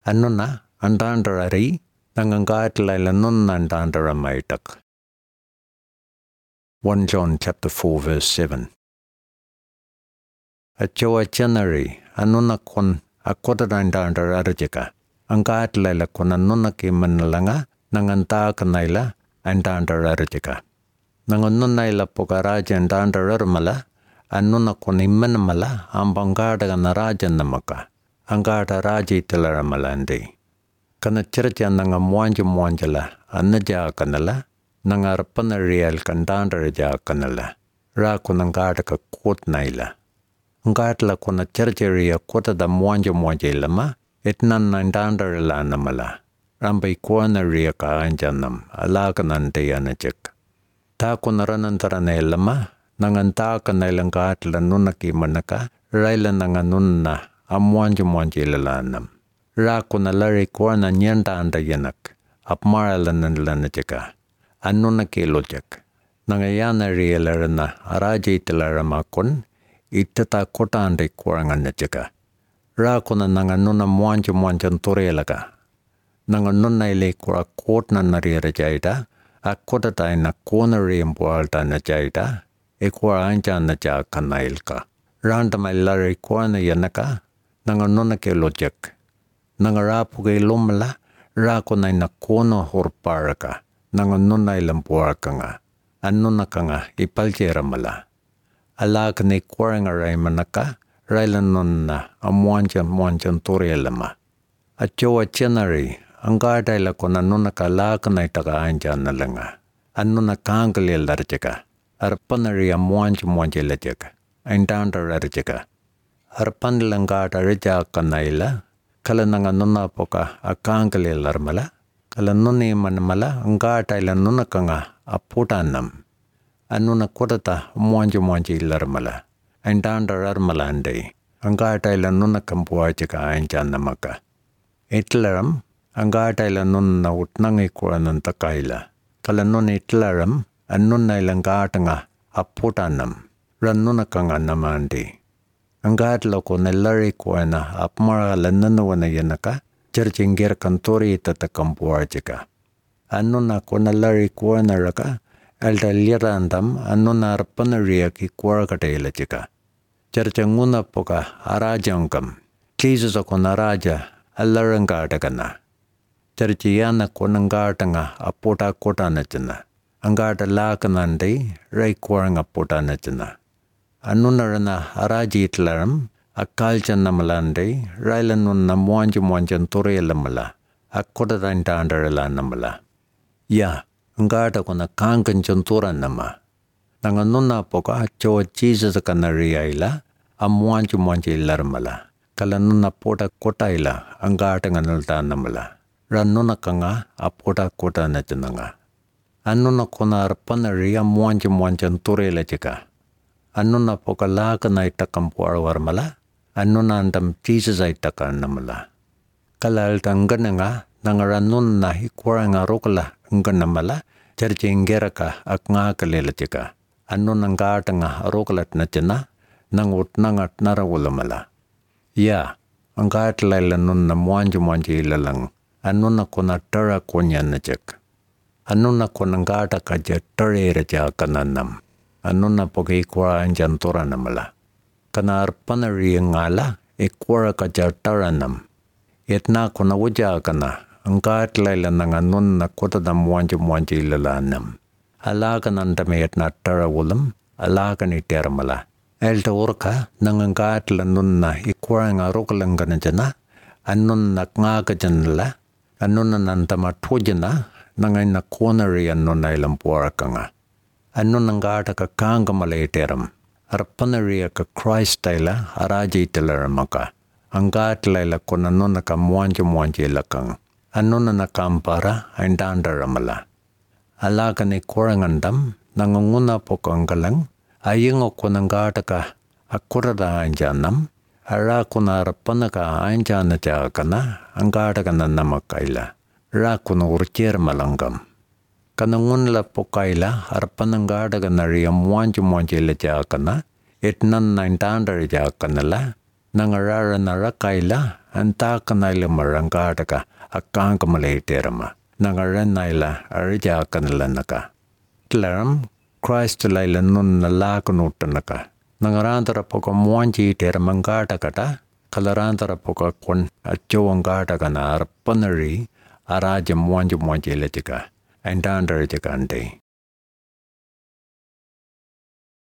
Annuna antandarari nangangaatlaila nunantandaramaitak. 1 John chapter 4 verse 7. Achoa chanari annuna kon akotadantandararajika. Angaatlaila kon annuna kimanalanga nangantaakanaila antandararajika. Nanganunaila pokaraja antandararmala annuna kon immanamala ambangadaga narajanamaka. Angada raji tilaramalandi. Kana churcha nanga mwanja annaja kanala nanga arpana real kandandaraja kanala ra kunangada ka kot naila. Ngatla kuna churcha ria kota da mwanja ilama etnan nandandarala namala. Rambai kuana ria ka anjanam alakanante yanachik. Ta kunaranantarana ilama nangantaka nailangatla nunaki manaka raila nanga nunna amwanja ilalanam. Ra kuna lari kuana nyanda anda yanak. Apmaralananlanachika. Annuna kilojak. Nangayana riyalarana araji tilaramakon itata kota ande kuaranganachika. Ra kuna nanganuna mwanja turelaga. Nanganuna ile kura kotna narirajaida. Akota taina kona riyampualta najaida. Ekura anja naja kanailka. Randama lari kuana yanaka. Nanganuna kilojak. Nangarapuga ilumala ra kuna ina kono horparaka nanganuna ilampuarkanga annuna kanga ipaljeramala alakne kwaranga raimanaka railanunna amwanja turelama achoa chenari angada ila kona nunaka lakna itaga anjanalanga annuna kangle larjaka arpanari amwanja lajaka aindanda rarjaka arpanlangada rija kanaila kala nanga nuna poka akangale larmala kala nuni manmala ngata ila nuna kanga aputanam anuna kodata mwanja larmala andanda larmala ande angata ila nuna kampuajika anjanamaka itlaram angata ila nuna utnangi kuranan takaila kala nuni itlaram annuna ila ngatanga aputanam ranuna kanga namandi Angatla ko nalari ko na apmara lananawana yanaka churchinger kantori tatakampuarjika. Annuna ko nalari ko na raka aldalirandam annuna arpanaria ki kuarkatailajika. Churchanguna poka arajangam. Jesus ko naraja alarangatakana. Churchiyana ko nangatanga apota kotanachana. Angata lakanandi rai kuaranga potanachana. Annunarana araji itlaram akalchannamalande railanunna mwanja turelamala akkodadantandarala namala ya ngata kuna kankanchantura nama nanganunna poka cho Jesus kanariaila amwanja ilarmala kalanunna pota kotaila angata nganalta namala rannuna kanga apota kota nachananga annuna kuna arpanaria mwanja turelachika annuna poka lakana itakampuar warmala annuna andam Jesus itaka namala kalal tangananga nangaranunna hikwaranga rokala nganamala charchingeraka aknga kalelachika annuna ngatanga rokalat nachana nangut nangat narawulamala ya angatlaila nunna mwanja ilalang annuna kona tara konyanachak annuna kona ngata kaja tareraja kananam Annuna poka ikwara anjantora namala. Kana arpanari ngala ikwara kajartaranam. Etna kuna wuja kana angatlaila nanganunna kotada mwanja ilalanam. Alakan andame etna tarawulam alakan iteramala. Elta urka nangangatla nunna ikwara nga rokalangana jana annunna ngaka janala annunna nantama tujana nangaina konari annunna ilampuarakanga. Annunangata ka kangamala iteram. Arpanaria ka Christ taila araji tilaramaka. Angatlaila konanuna ka mwanja ilakang. Annuna kampara aindandaramala. Alakani korangandam nangunguna pokanggalang ayingo konangata ka akurada anjanam ara kuna arpanaka anjana jakana angata ka namakaila. Ra kuna urcher malangam. Kanangun la pokaila arpanangada ganaria mwanja la jakana etnan naintandar jakanala nangarara narakaila antaka naila marangata akang kamaliterama. Nangaran naila arjakanlanaka. Tlaram Christ laila nun nalakunutanaka. Nangarantara poka muanchi teramangata kata. Kalarantara poka kon achowangata kana arpanari araja muanchi lechika. Entandara jakante.